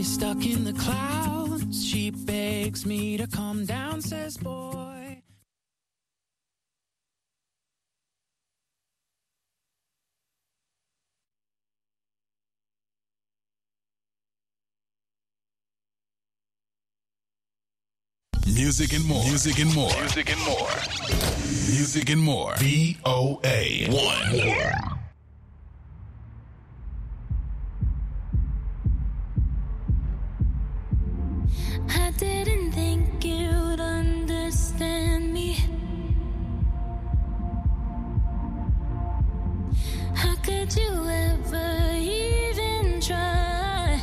is stuck in the clouds. She begs me to calm down, says boy. Music and more. Music and more. Music and more. Music and more. VOA1. I didn't think you'd understand me. How could you ever even try?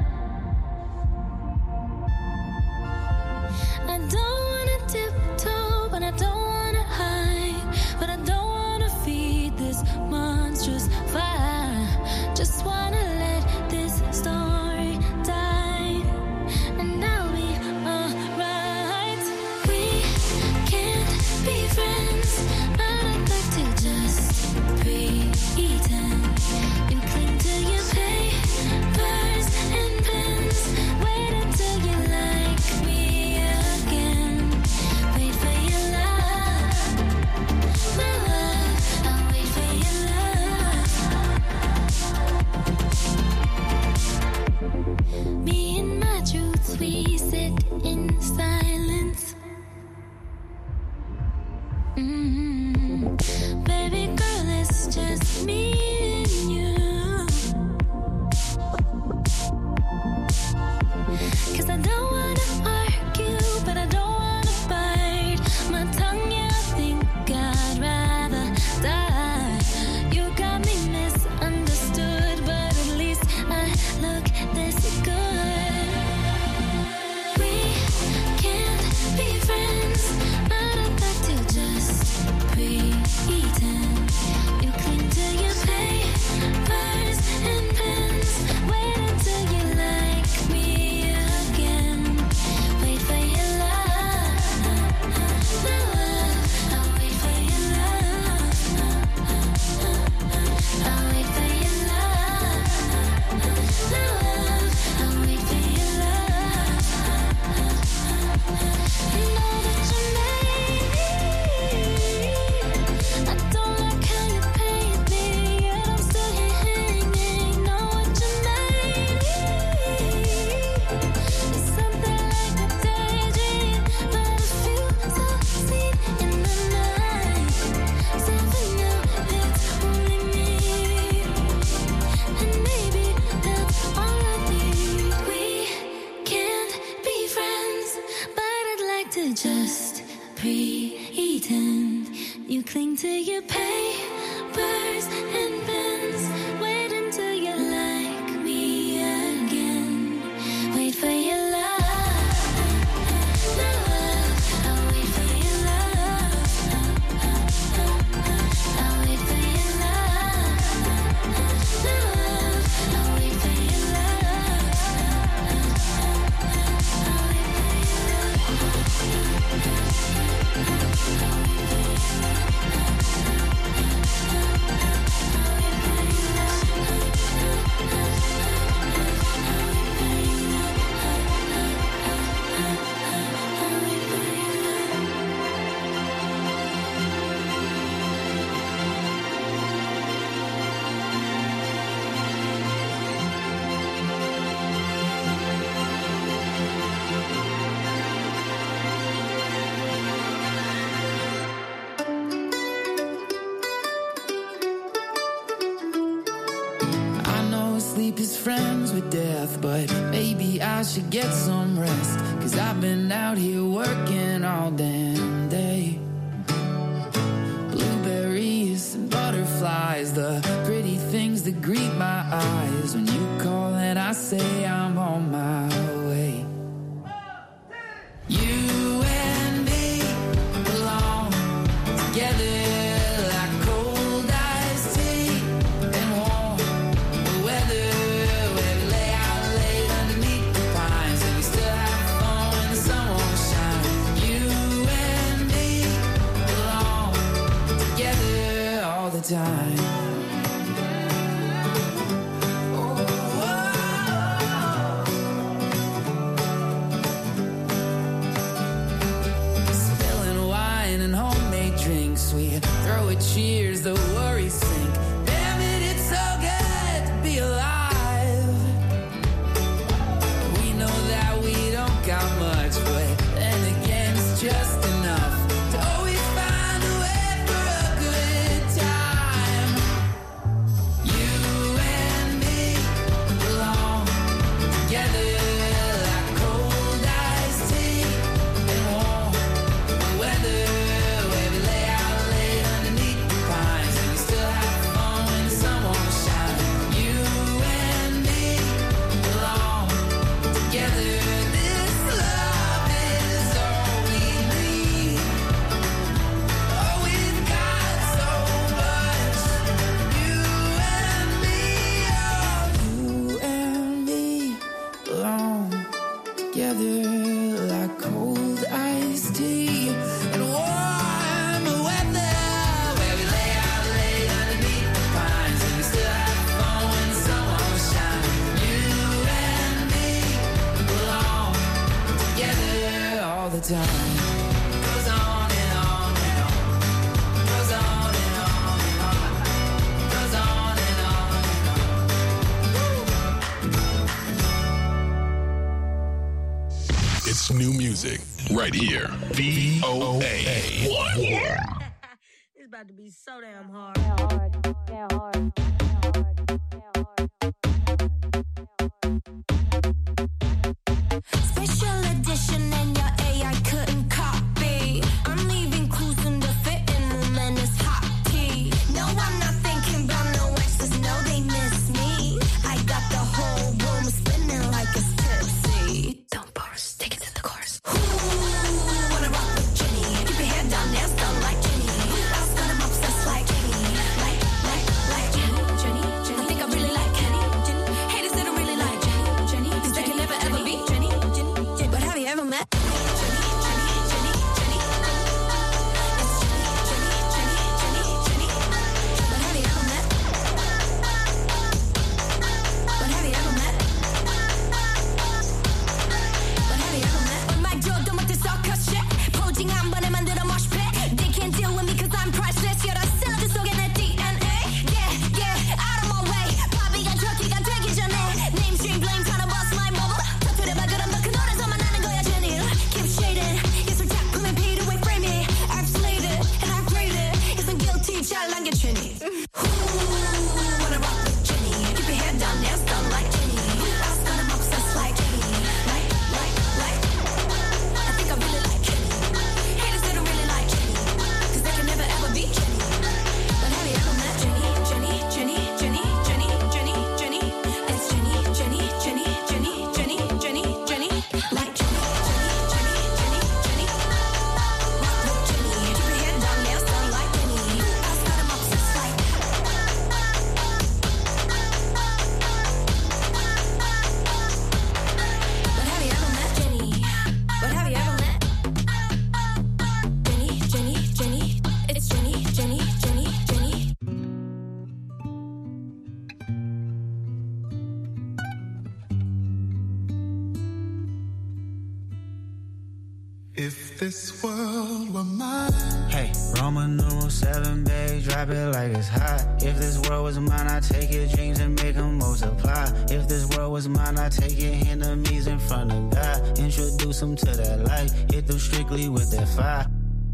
I don't wanna tiptoe, but I don't wanna hide. But I don't wanna feed this monstrous fire. Just wanna let this story die, and I'll be alright. We can't be friends, but I'd like to just pretend. You cling to your papers and pens. Wait until you like me again. Wait for your love, my love. I'll wait for your love. Me and my truths, we sit in silence. Baby girl, it's just me and you. 'Cause I don't wanna argue, but I don't wanna bite my tongue. Yeah, I think I'd rather die. You got me misunderstood, but at least I look this good. We can't be friends, but I'd like to just pretend. You cling to your papers and pens. Wait until you like me again. Wait for your love, my love. I'll wait for your love. I'll wait for your love, my love. I'll wait for your love. You know that you made me. I don't like how you paid me, yet I'm still here hanging. Know what you made me. It's something like a daydream, but I feel so seen in the night. Something new, it's only me, and maybe that's all I need. We can't be friends, but I'd like to just pretend. You cling to your papers and pens. Wait until you like me again. Wait for your love, my love. I'll wait for your love. I'll wait for your love, my love. I'll wait for your love. I'll wait for I know sleep is friends with death, but maybe I should get some rest. 'Cause I've been out here working all damn day. Blueberries and butterflies, the pretty things that greet my eyes. When you call and I say I'm on my way. You and me belong together. Time. Oh, time goes on and on and on, goes on and on and on, goes on and on and on. It's new music right here. VOA 1. It's about to be so damn hard. Special edition and your AI couldn't copy. I'm leaving clues in the fitting room and it's hot tea. No, I'm not thinking about no exes, no, they miss me. I got the whole room spinning like it's tipsy. Don't burst, take it to the chorus. Ooh, wanna rock with Jenny. Keep your head down, nails done like Jenny. I've got him obsessed like Jenny. Like Jenny. I think I really like Kenny. Haters that don't really like Jenny. Cause they can never ever be Jenny. But have you ever met Jenny? It's Jenny. But have you ever met? But have you ever met? But have you ever met? 음악 줘도 못해 circus shit. 포징 한 번에 만들어 mosh pit. They can't deal with me cause I'm priceless. You're the sound 속에 내 DNA. Yeah, out of my way. 바비가 저기가 되기 전에 Namestream blame tryna bust my bubble. 터뜨려봐 그럼 너 그 노래서만 하는 거야 Jenny. Keep shading. 예술 작품에 paid away frame it. I've slayed it and I've graded. Isn't guilty 잘 남겨 Jenny. Ooh, wanna rock with Jenny. Keep your head down, nails done like Jenny. I've got him obsessed like Jenny. Like. I think I really like Jenny. Haters they don't really like Jenny. Cause they can never ever be Jenny. But have you ever met Jenny? It's Jenny. Like Jenny. Rock with Jenny. Keep your head down, nails done like Jenny. I've got him obsessed like. But have you ever met Jenny? But have you ever met Jenny? It's Jenny. If this world were mine. Hey, Roman numeral 7, babe, drop it like it's hot. If this world was mine, I'd take your dreams and make them multiply. If this world was mine, I'd take your enemies in front of God. Introduce them to that light, hit them strictly with that fire.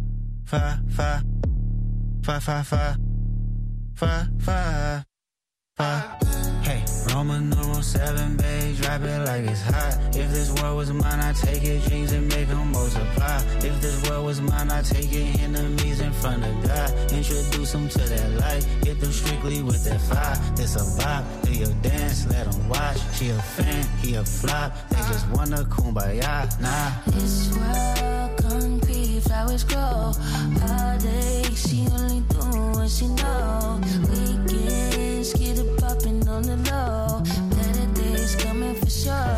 Fire. Hey, Roman numeral 7, babe, drop it like it's hot. If this world was mine, I'd take your dreams and make them multiply. If this world was mine, I'd take your enemies in front of God. Introduce them to that light, hit them strictly with that fire. This a vibe, do your dance, let them watch. She a fan, he a flop, they just wanna kumbaya, nah. This world concrete, flowers grow. All day, she only do what she know. Weekends, get it poppin' on the low. Better days coming for sure.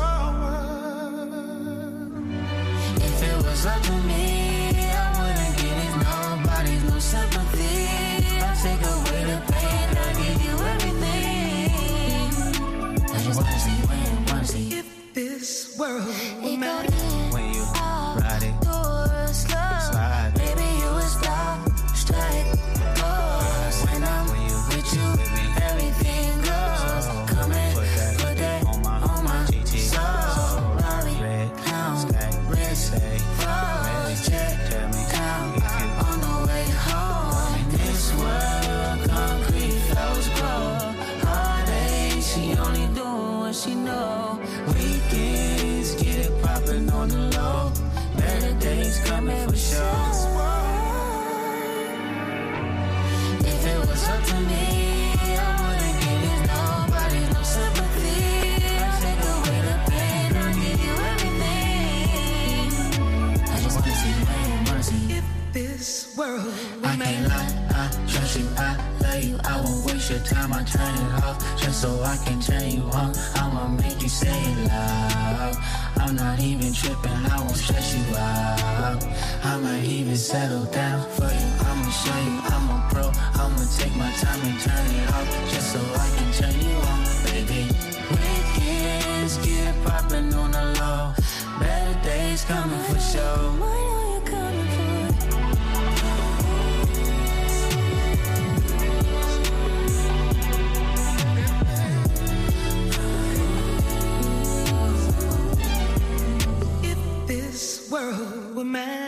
If it was up to me, I wouldn't give it nobody no sympathy. I'll take away the pain, I'll give you everything. I just wanna see. If this world were It go mine. in, When you out, ride it, door, slow. slide. Baby, you would stop, straight, pause. When I'm with you, everything goes. Come in, put that on my GT. soul. Raleigh, Red, down, sky, red, say, froze, jet, tell me down, if you on the way home. In this world, concrete flows grow. All day, she only do what she know. weekends, get it poppin' on the low. Better days coming for sure. If it was up to me, I wouldn't give it nobody no sympathy. I'll take away the pain, I'll give you everything. I just wanna see. If this world were I mine. can't lie, I trust you, I love you. I won't waste your time, I turn it off just so I can turn you on. I'ma make you say it loud. I'm not even tripping, I won't stress you out. I might even settle down for you. I'ma show you I'm a pro. I'ma take my time and turn it off just so I can turn you on, baby. Weekends get poppin' on the low. Better days it's coming for sure. World were mine.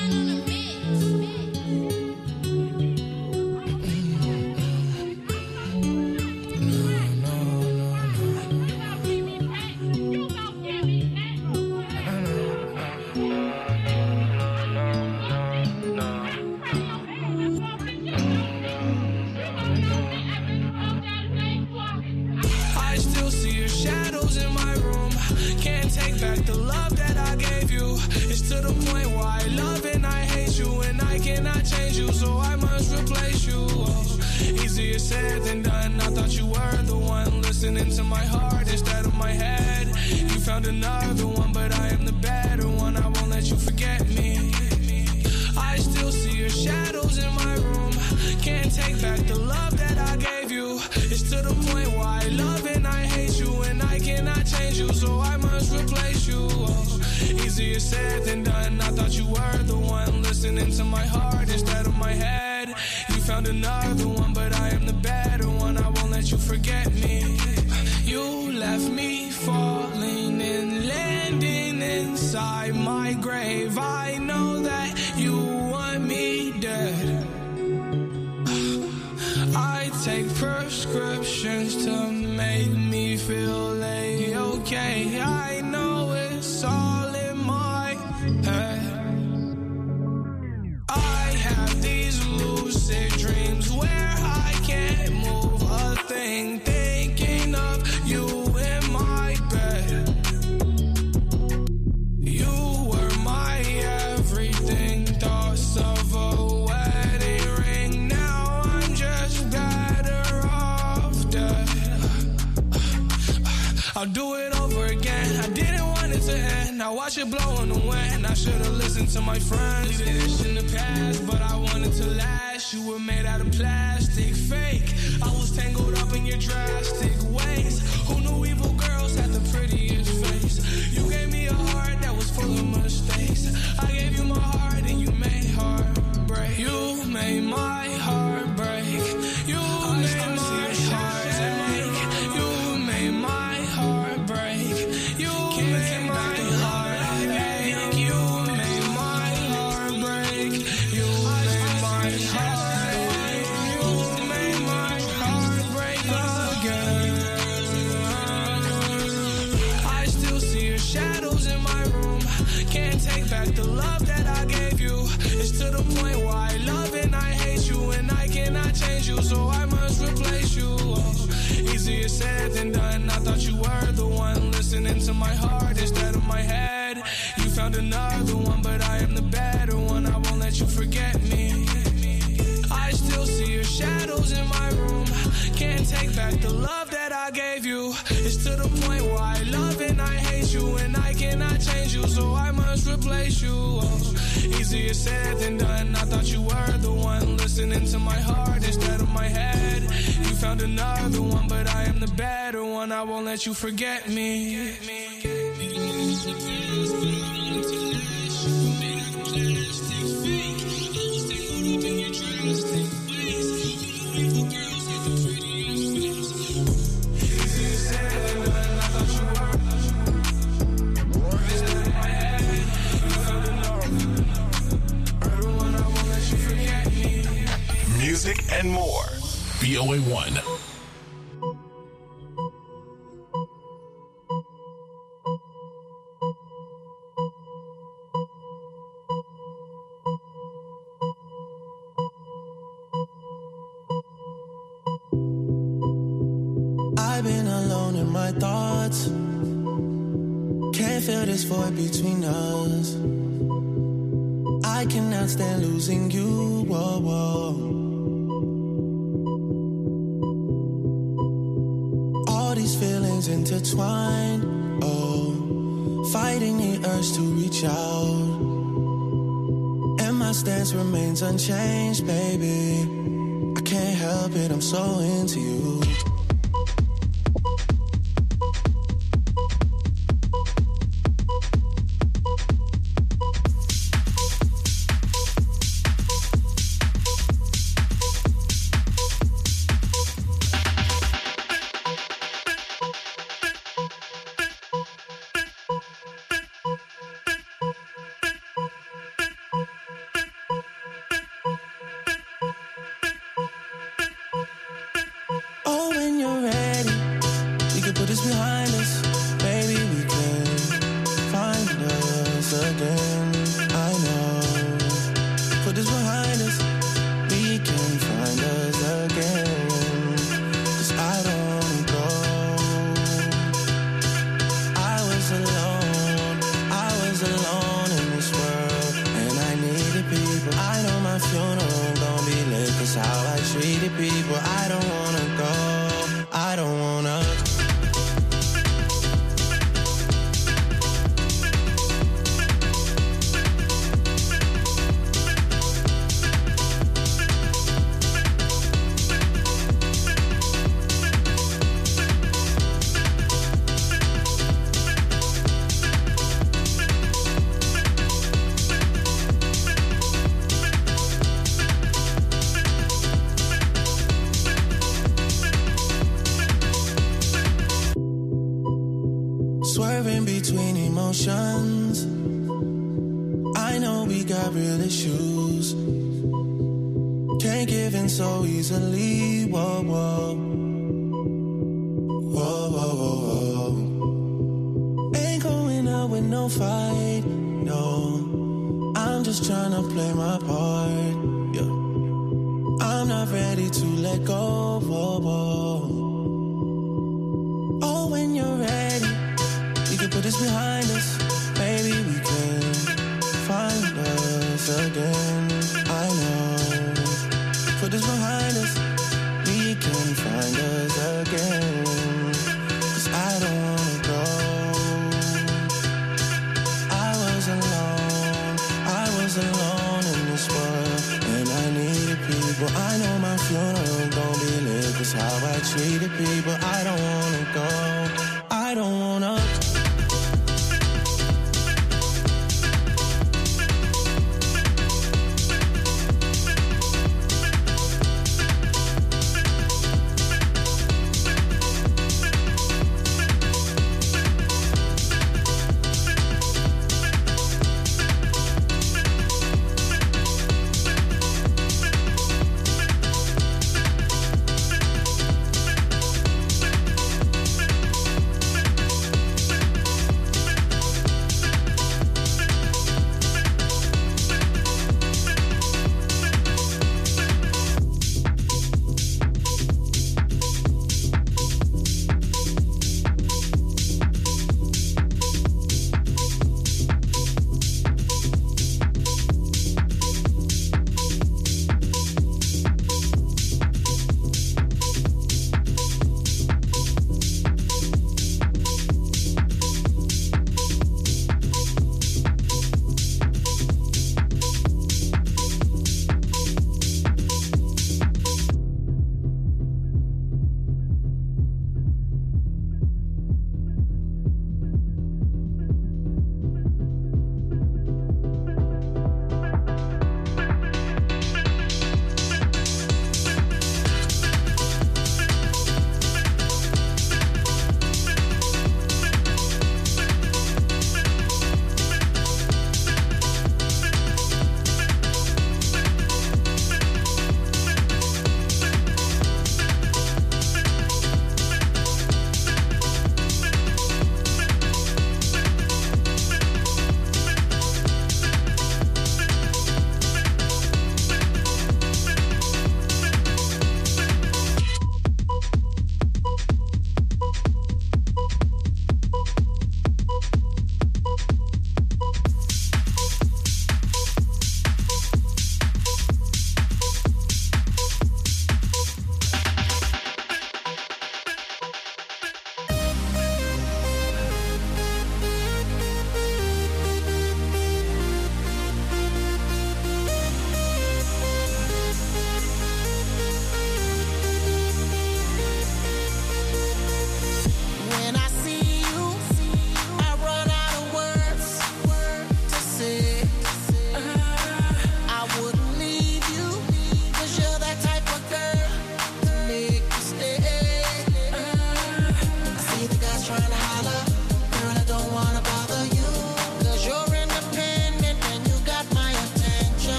I still see your shadows in my room. Can't take back the love that I gave you. It's to the point where I love and I hate you, and I cannot change you, so I must replace you. Oh, easier said than done. I thought you were the one listening to my heart instead of my head. You found another one, but I am the better one. I won't let you forget me. I still see your shadows in my room. Can't take back the love that I gave you. It's to the point where I love and I hate you, and I cannot change you, so I must replace you. Oh, easier said than done. I thought you were the one listening to my heart instead of my head. You found another one, but I am the better one. I won't let you forget me. You left me falling and landing inside my grave. I know that you want me dead. I take prescriptions to make me feel okay. I know it's all in my head. I have these lucid dreams where I can't move a thing, thinking of you in my bed. You were my everything, thoughts of a wedding ring. Now I'm just better off dead. I'll do it over again. I didn't want it to end. Now watch it blow in the wind. I should've listened to my friends. Leave this in the past, but I wanted to last. You were made out of plastic, fake. I was tangled up in your drastic ways. Who knew evil girls had the prettiest face? You gave me a heart that was full of mistakes. I gave you my heart and you made heartbreak. You made my heart break. You made my heart ache. You made my heart break. You made my heart ache. You made my heart break. You made my heart ache. You made my heart break again. I still see your shadows in my room. Can't take back the love that I gave you. It's to the point where I love and I hate you, and I cannot change you, so I must replace you. Oh, easier said than done. I thought you were the one listening to my heart instead of my head. You found another one, but I am the better one. I won't let you forget me. I still see your shadows in my room. Can't take back the love that I gave you. It's to the point where I love and I hate you, and I cannot change you, so I must replace you. Oh, easier said than done. I thought you were the one listening to my heart instead of my head. You found another one, but I am the better one. I won't let you forget me. Music and more. VOA1. I've been alone in my thoughts. Can't feel this void between us. I cannot stand losing you. Whoa, whoa. All these feelings intertwined. Oh, fighting the urge to reach out. And my stance remains unchanged, baby. I can't help it, I'm so into you. put this behind us, maybe we can find us again. I know. Put this behind us, we can find us again. 'Cause I don't go. I was alone in this world, and I needed people. I know my funeral gon' be lit, 'cause how I treated people. I don't wanna go, I don't wanna. Swerving between emotions, I know we got real issues. Can't give in so easily, whoa, whoa. Whoa, whoa, whoa, whoa. Ain't going out with no fight, no. I'm just trying to play my part, yeah. I'm not ready to let go, whoa, whoa. Oh, when you're ready, we can put this behind us. Maybe we can find us again. I know. Put this behind us. We can find us again. 'Cause I don't wanna go. I was alone in this world, and I needed people. I know my funeral gon' be lit, 'cause how I treated people. I don't wanna go. I don't wanna.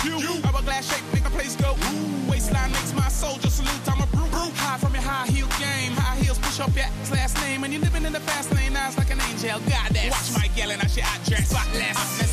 Hourglass shape, make a place go. Waistline makes my soldier salute. I'm a brute. High from your high heel game. High heels push up your last name. And you're living in the fast lane. Eyes like an angel. Goddess. Watch Mike yelling at your address. Spotless.